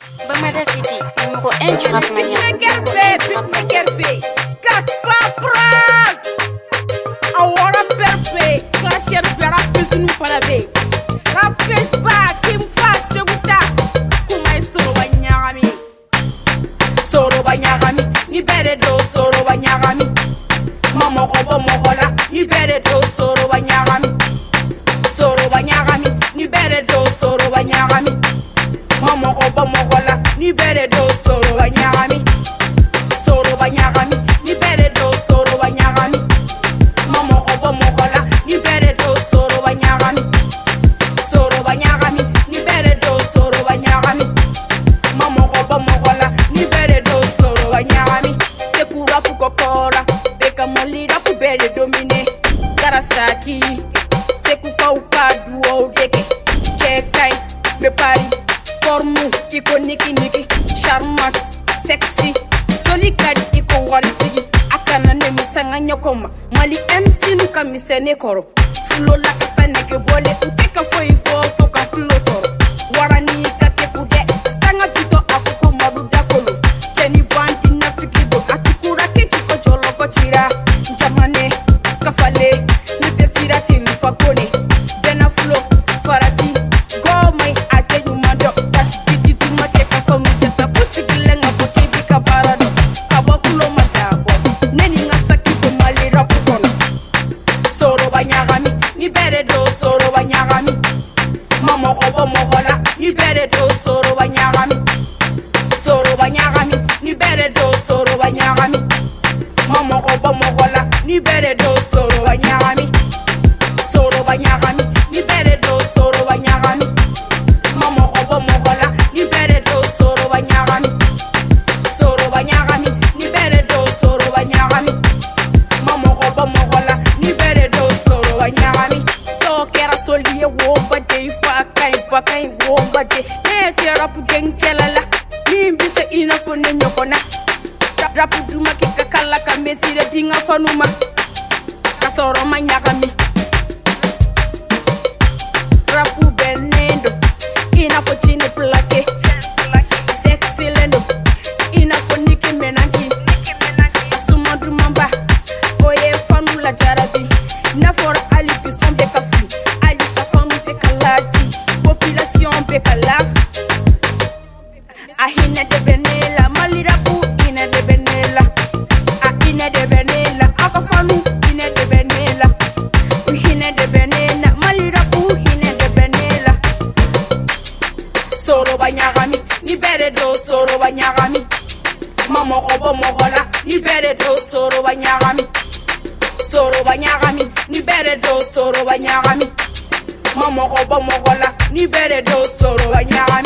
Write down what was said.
Bamada City, numéro 1 du rap mania. Soro banyagami, ni bere do soro banyagami. Mama kobo mohola, ni bere do soro banyagami. Soro banyagami, ni bere do soro banyagami. Mama kobo mohola, ni bere do soro banyagami. Soro banyagami, ni bere do soro banyagami. Mama kobo mohola, ni bere do soro banyagami. Soro banyagami, ni bere do soro banyagami. Mama kobo mohola, ni bere do soro banyagami. Tekura pukokora, beka molira pubere domine. Karasaki, sekupa ukaduo deke. Chekai, bepari, formu, iko niki niki. Charmant, sexy, joli kadi iko waritigi. Akana ne misanga nyokoma, mali MC nuka misene koro. Fulo la kasa neke bole, uteka foi fo toka fulo toro. Warani kake kude, stanga tuto akuko maruda kolo. Cheni banti na fikido, atukura kechi ko jolo ko chira. Jamane, kafale, nite sirati nifakone. Bena fulo, farati, go mai ate yumando. Das biti tumake kafa mujasa, pusi kilenga fuki bika parado. Kawakulo madabo, neni ngasaki kumali rapukono. Soro banyagami, ni bere do soro banyagami. Mama kobo mohola, ni bere do soro banyagami. Soro banyagami, ni bere do soro banyagami. Mama kobo mohola, ni bere do soro banyagami. Soro banyagami, ni bere do soro banyagami. Mama kobo mohola, ni bere do soro banyagami. Soro banyagami, ni bere do soro banyagami. Mama kobo mohola, ni bere do soro banyagami. To kera soliye womba de fa kai womba de. Ne tera puden kelala, ni mbise ina fone nyokona. Rapu duma kika kala kamesire dinga fanuma. Kasoro manyagami. Rapu benendo, ina fo chine plake. Sexy lendo, ina fo niki menanchi. Asuma dumamba, oye fanu la jarabi. Na fora ali piston be kafu, ali sa fanu te kalati. Population be kalaf. Ahina de benela, malirapu ina de benela. Ahina de benela, akafanu ina de benela. Uhina de benela, malirapu ina de benela. Soro banyagami, ni bere do soro banyagami. Mama kobo mohola, ni bere do soro banyagami. Soro banyagami, ni bere do soro banyagami. Mama kobo mohola, ni bere do soro banyagami.